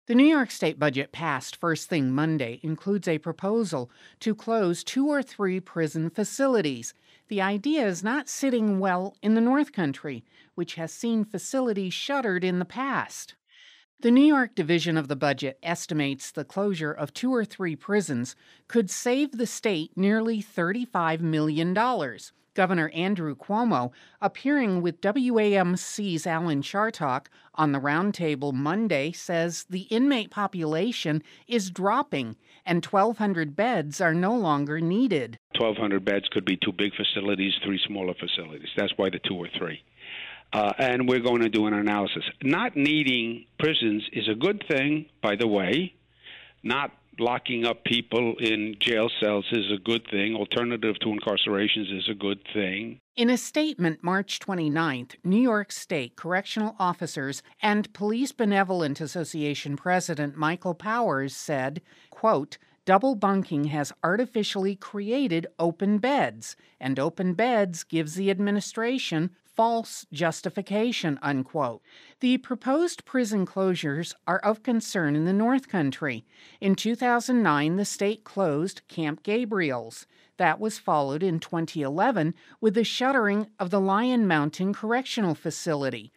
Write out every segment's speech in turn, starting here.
The New York State budget passed first thing Monday includes a proposal to close 2 or 3 prison facilities. The idea is not sitting well in the North Country, which has seen facilities shuttered in the past. The New York division of the budget estimates the closure of 2 or 3 prisons could save the state nearly $35 million. Governor Andrew Cuomo, appearing with WAMC's Alan Chartock on the roundtable Monday, says the inmate population is dropping and 1,200 beds are no longer needed. 1,200 beds could be 2 big facilities, 3 smaller facilities. That's why the 2 or 3. And we're going to do an analysis. Not needing prisons is a good thing, by the way. Not locking up people in jail cells is a good thing. Alternative to incarcerations is a good thing. In a statement March 29th, New York State Correctional Officers and Police Benevolent Association President Michael Powers said, quote, "Double bunking has artificially created open beds, and open beds gives the administration false justification," unquote. The proposed prison closures are of concern in the North Country. In 2009, the state closed Camp Gabriel's. That was followed in 2011 with the shuttering of the Lion Mountain Correctional Facility.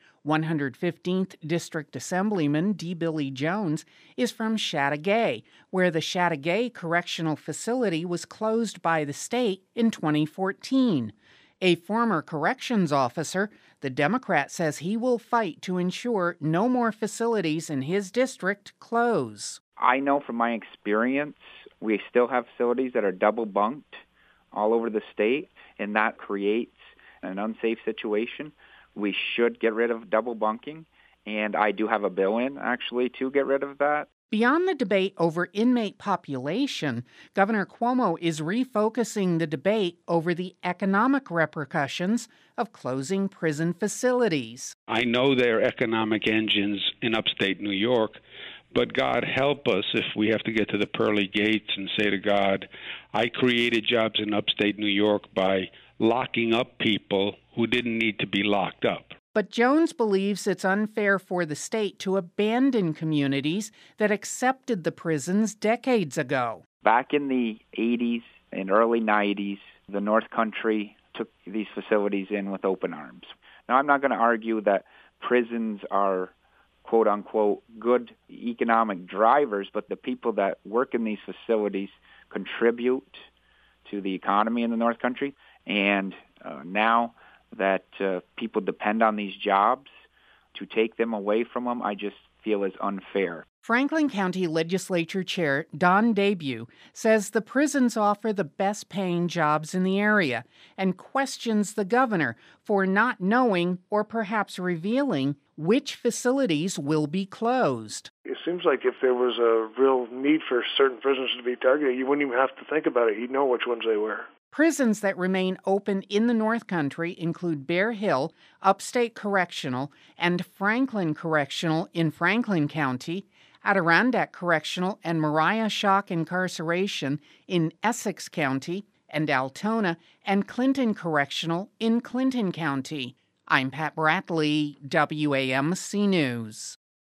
115th District Assemblyman D. Billy Jones is from Chateaugay, where the Chateaugay Correctional Facility was closed by the state in 2014. A former corrections officer, the Democrat says he will fight to ensure no more facilities in his district close. I know from my experience, we still have facilities that are double bunked all over the state, and that creates an unsafe situation. We should get rid of double bunking, and I do have a bill in, actually, to get rid of that. Beyond the debate over inmate population, Governor Cuomo is refocusing the debate over the economic repercussions of closing prison facilities. I know there are economic engines in upstate New York, but God help us if we have to get to the pearly gates and say to God, I created jobs in upstate New York by locking up people who didn't need to be locked up. But Jones believes it's unfair for the state to abandon communities that accepted the prisons decades ago. Back in the 80s and early 90s, the North Country took these facilities in with open arms. Now, I'm not going to argue that prisons are, quote-unquote, good economic drivers, but the people that work in these facilities contribute to the economy in the North Country. And now that people depend on these jobs, to take them away from them, I just feel is unfair. Franklin County Legislature Chair Don Debut says the prisons offer the best-paying jobs in the area and questions the governor for not knowing or perhaps revealing which facilities will be closed. It seems like if there was a real need for certain prisons to be targeted, you wouldn't even have to think about it. You'd know which ones they were. Prisons that remain open in the North Country include Bear Hill, Upstate Correctional, and Franklin Correctional in Franklin County, Adirondack Correctional and Mariah Shock Incarceration in Essex County, and Altona and Clinton Correctional in Clinton County. I'm Pat Bradley, WAMC News.